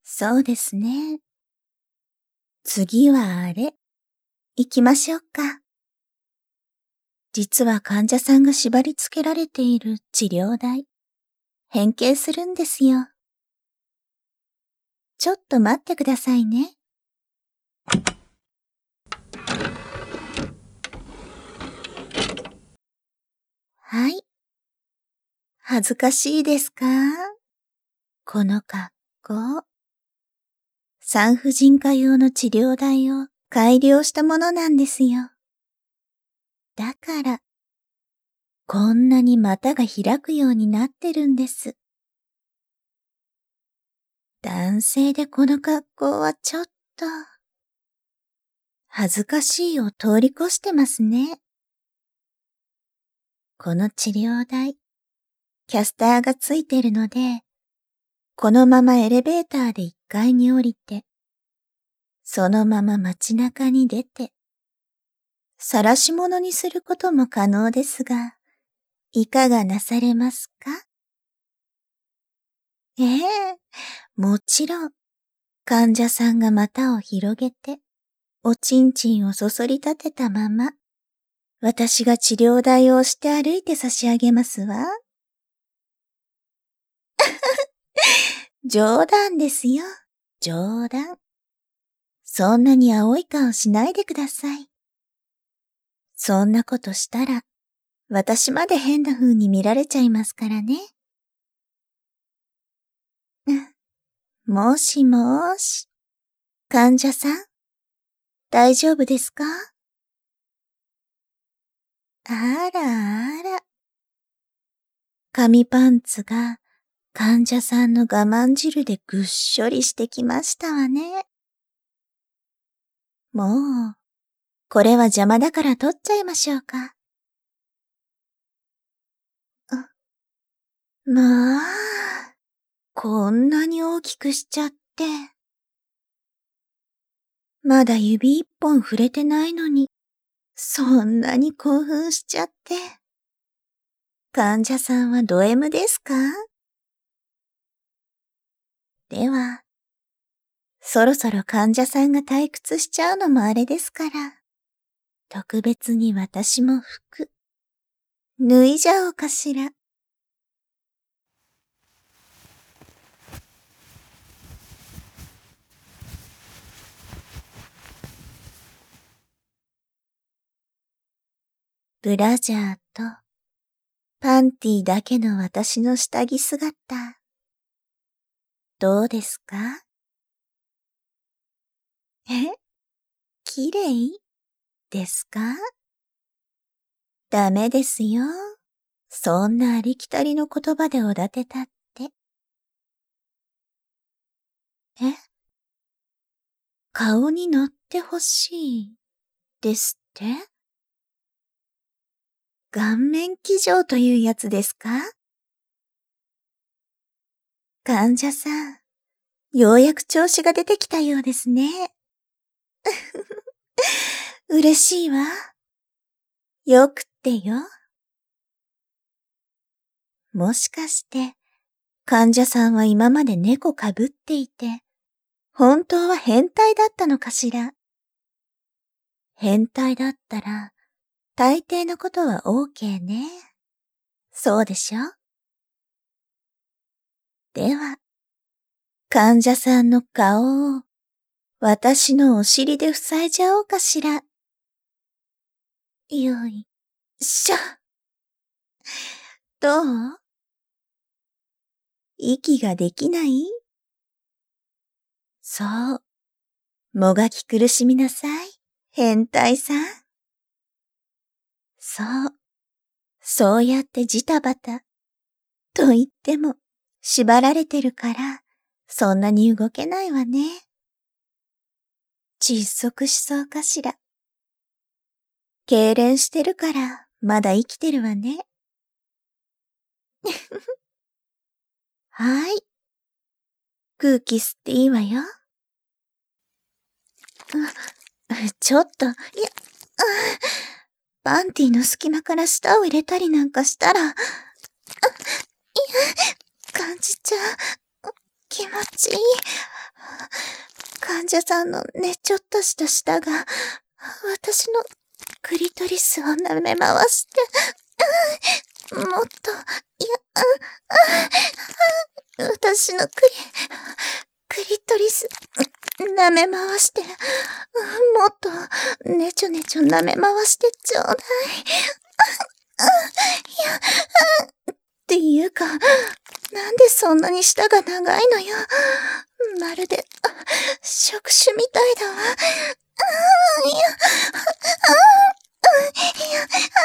そうですね。次はあれ、行きましょうか。実は患者さんが縛り付けられている治療台、変形するんですよ。ちょっと待ってくださいね。はい。恥ずかしいですか？この格好。産婦人科用の治療台を改良したものなんですよ。だから、こんなに股が開くようになってるんです。男性でこの格好はちょっと、恥ずかしいを通り越してますね。この治療台、キャスターがついてるので、このままエレベーターで1階に降りて、そのまま街中に出て、晒し物にすることも可能ですが、いかがなされますか？ええ、もちろん、患者さんが股を広げて、おちんちんをそそり立てたまま、私が治療台を押して歩いて差し上げますわ。冗談ですよ。冗談。そんなに青い顔しないでください。そんなことしたら、私まで変な風に見られちゃいますからね。もしもーし。患者さん、大丈夫ですか？あらあら。紙パンツが患者さんの我慢汁でぐっしょりしてきましたわね。もう、これは邪魔だから取っちゃいましょうか。まあ、こんなに大きくしちゃって。まだ指一本触れてないのに、そんなに興奮しちゃって。患者さんはド M ですか？では、そろそろ患者さんが退屈しちゃうのもあれですから、特別に私も服、脱いじゃおうかしら。ブラジャーとパンティだけの私の下着姿、どうですか？え？綺麗ですか？ダメですよ。そんなありきたりの言葉でおだてたって。え？顔に乗ってほしい、ですって？顔面騎乗というやつですか？患者さん、ようやく調子が出てきたようですね。嬉しいわ。よくってよ。もしかして、患者さんは今まで猫かぶっていて、本当は変態だったのかしら。変態だったら、大抵のことは OK ね。そうでしょ？では、患者さんの顔を私のお尻で塞いじゃおうかしら。よいしょ。どう？息ができない？そう。もがき苦しみなさい。変態さん。そう。そうやってジタバタ。と言っても、縛られてるから、そんなに動けないわね。窒息しそうかしら。痙攣してるから、まだ生きてるわね。はい。空気吸っていいわよ。ちょっと、パンティの隙間から舌を入れたりなんかしたら、感じちゃう。気持ちいい。 患者さんのねちょっとした舌が、私のクリトリスを舐め回して、もっと、私のクリトリス、舐め回して、もっと、ねちょねちょ舐め回してちょうだい。っていうか、なんでそんなに舌が長いのよ。まるで、触手みたいだわ。